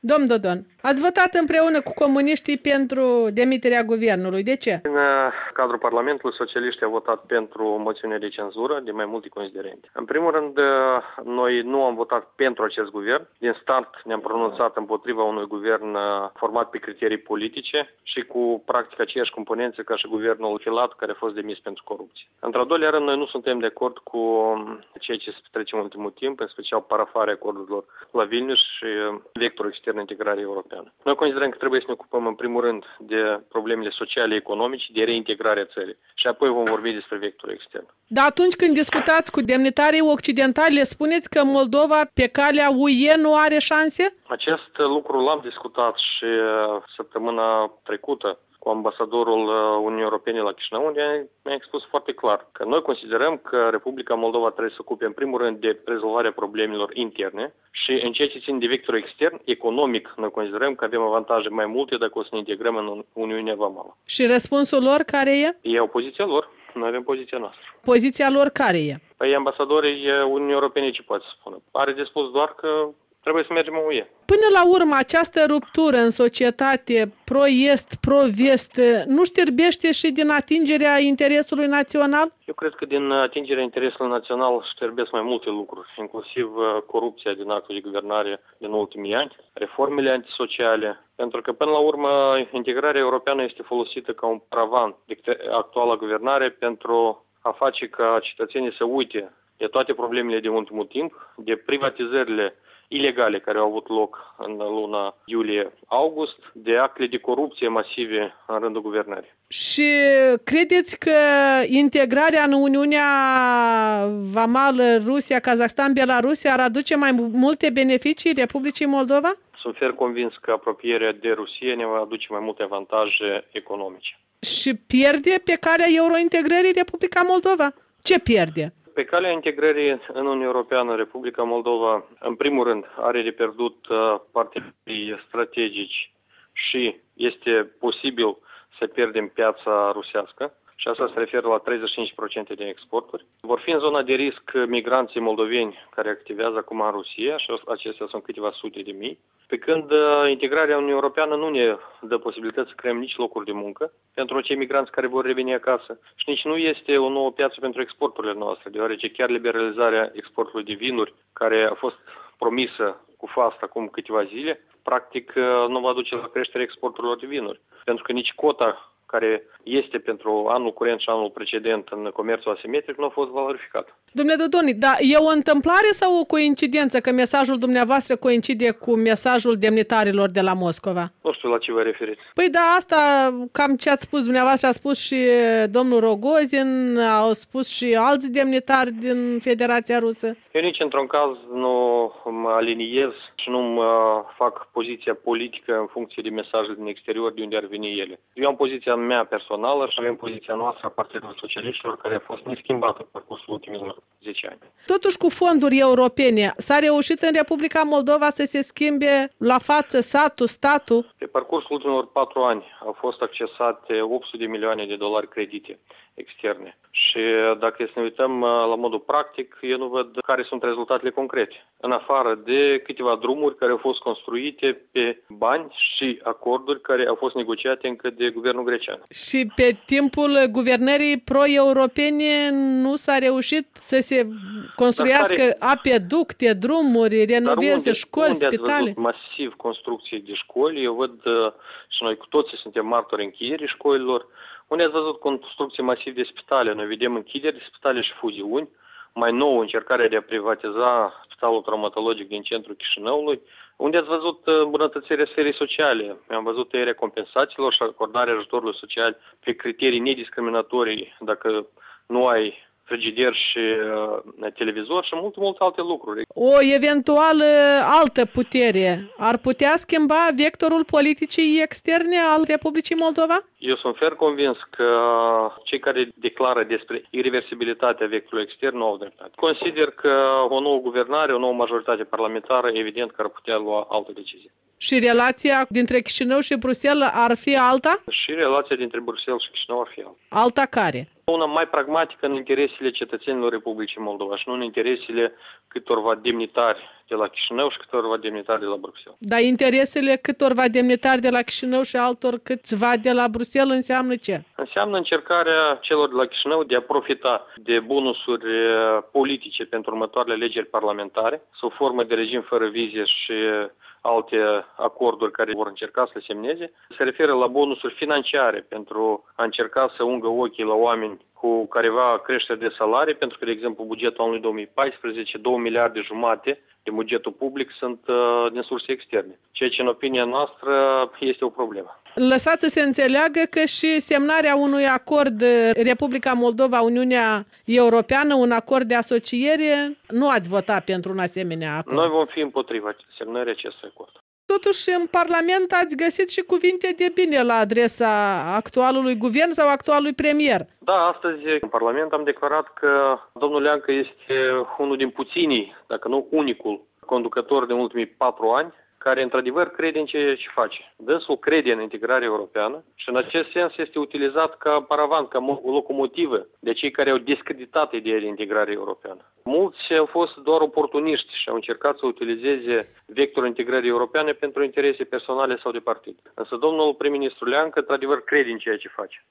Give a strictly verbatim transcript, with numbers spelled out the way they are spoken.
Domn Dodon, ați votat împreună cu comuniștii pentru demiterea guvernului. De ce? În cadrul Parlamentului, socialiștii au votat pentru moțiune de cenzură de mai multe considerente. În primul rând, noi nu am votat pentru acest guvern. Din start ne-am pronunțat împotriva unui guvern format pe criterii politice și cu practic aceeași componențe ca și guvernul Filat, care a fost demis pentru corupție. Într-al doilea rând, noi nu suntem de acord cu ceea ce se petrece în ultimul timp, în special parafarea acordurilor la Vilnius și vectorul extern integrare europeană. Noi considerăm că trebuie să ne ocupăm în primul rând de problemele sociale, economice, de reintegrarea țării și apoi vom vorbi despre vectorul extern. Dar atunci când discutați cu demnitarii occidentali, le spuneți că Moldova pe calea U E nu are șanse? Acest lucru l-am discutat și săptămâna trecută cu ambasadorul Uniunii Europene la Chișinău, unde mi-a expus foarte clar că noi considerăm că Republica Moldova trebuie să se ocupe în primul rând de rezolvarea problemelor interne și în ceea ce ține de vectorul extern, economic, noi considerăm că avem avantaje mai multe dacă o să ne integrăm în Uniunea Vamală. Și răspunsul lor care e? E o poziția lor, noi avem poziția noastră. Poziția lor care e? Păi ambasadorii Uniunii Europene ce poate să spună? Are de spus doar că trebuie să mergem în U E. Până la urmă, această ruptură în societate pro-est, pro-vest, nu știrbește și din atingerea interesului național? Eu cred că din atingerea interesului național știrbesc mai multe lucruri, inclusiv corupția din actul de guvernare din ultimii ani, reformele antisociale, pentru că până la urmă integrarea europeană este folosită ca un paravan de actuala guvernare pentru a face ca cetățenii să uite de toate problemele din ultimul timp, de privatizările ilegale care au avut loc în luna iulie-august, de actele de corupție masive în rândul guvernării. Și credeți că integrarea în Uniunea Vamală, Rusia, Kazakhstan, Belarusia ar aduce mai multe beneficii Republicii Moldova? Sunt fer convins că apropierea de Rusia ne va aduce mai multe avantaje economice. Și pierde pe calea eurointegrării Republica Moldova? Ce pierde? Pe calea integrării în Uniunea Europeană, Republica Moldova, în primul rând, are de pierdut partenerii strategici și este posibil să pierdem piața rusească și asta se referă la treizeci și cinci la sută din exporturi. Vor fi în zona de risc migranții moldoveni care activează acum în Rusia și acestea sunt câteva sute de mii, pe când integrarea Uniunii Europeană nu ne dă posibilități să creăm nici locuri de muncă pentru cei migranți care vor reveni acasă și nici nu este o nouă piață pentru exporturile noastre, deoarece chiar liberalizarea exportului de vinuri, care a fost promisă cu fast acum câteva zile, practic nu va duce la creșterea exporturilor de vinuri, pentru că nici cota care este pentru anul curent și anul precedent în comerțul asimetric nu a fost valorificat. Domnule Dodoni, dar e o întâmplare sau o coincidență că mesajul dumneavoastră coincide cu mesajul demnitarilor de la Moscova? Nu știu la ce vă referiți. Păi da, asta cam ce ați spus dumneavoastră, a spus și domnul Rogozin, au spus și alți demnitari din Federația Rusă. Eu nici într-un caz nu mă aliniez și nu mă fac poziția politică în funcție de mesajele din exterior de unde ar veni ele. Eu am poziția mea personală și avem poziția noastră a Partidului Socialiștilor, care a fost neschimbată pe parcursul ultimilor zece ani. Totuși, cu fonduri europene, s-a reușit în Republica Moldova să se schimbe la față satul, statul? Pe parcursul ultimilor patru ani au fost accesate opt sute de milioane de dolari credite externe. Și dacă să ne uităm la modul practic, eu nu văd care sunt rezultatele concrete. În afară de câteva drumuri care au fost construite pe bani și acorduri care au fost negociate încă de guvernul grecean. Și pe timpul guvernării pro-europene nu s-a reușit să se construiască care... apeducte, drumuri, renoveze unde, școli, unde spitale? Ați văzut masiv construcții de școli? Eu văd și noi cu toții suntem martori închiderii școlilor. Unde ați văzut construcții masiv de spitale? Noi vedem închideri de spitale și fuziuni. Mai nou, încercarea de a privatiza spitalul traumatologic din centrul Chișinăului. Unde ați văzut îmbunătățirea sferei sociale? Am văzut tăierea compensațiilor și acordarea ajutorului social pe criterii nediscriminatorii dacă nu ai frigider și uh, televizor și multe, multe alte lucruri. O eventuală altă putere ar putea schimba vectorul politicii externe al Republicii Moldova? Eu sunt fer convins că cei care declară despre irreversibilitatea vectorului extern nu au dreptate. Consider că o nouă guvernare, o nouă majoritate parlamentară, evident că ar putea lua altă decizie. Și relația dintre Chișinău și Bruxelles ar fi alta? Și relația dintre Bruxelles și Chișinău ar fi alta. Alta care? Una mai pragmatică în interesele cetățenilor Republicii Moldova și nu în interesele câtorva demnitari de la Chișinău și câtorva demnitari de la Bruxelles. Dar interesele câtorva demnitari de la Chișinău și altor câțiva de la Bruxelles înseamnă ce? Înseamnă încercarea celor de la Chișinău de a profita de bonusuri politice pentru următoarele alegeri parlamentare, sub formă de regim fără vize și alte acorduri care vor încerca să le semneze. Se referă la bonusuri financiare pentru a încerca să ungă ochii la oameni cu careva creștere de salarii, pentru că, de exemplu, bugetul anului două mii paisprezece, două miliarde jumate de bugetul public sunt uh, din surse externe, ceea ce, în opinia noastră, este o problemă. Lăsați să se înțeleagă că și semnarea unui acord Republica Moldova-Uniunea Europeană, un acord de asociere, nu ați votat pentru un asemenea acord. Noi vom fi împotriva semnării acestui acord. Totuși, în Parlament ați găsit și cuvinte de bine la adresa actualului guvern sau actualului premier. Da, astăzi în Parlament am declarat că domnul Leancă este unul din puținii, dacă nu unicul, conducător din ultimii patru ani, care într-adevăr crede în ceea ce face. Dânsul crede în integrarea europeană și în acest sens este utilizat ca paravan, ca locomotivă de cei care au discreditat ideea de integrare europeană. Mulți au fost doar oportuniști și au încercat să utilizeze vectorul integrării europene pentru interese personale sau de partid. Însă domnul prim-ministru Leancă într-adevăr crede în ceea ce face.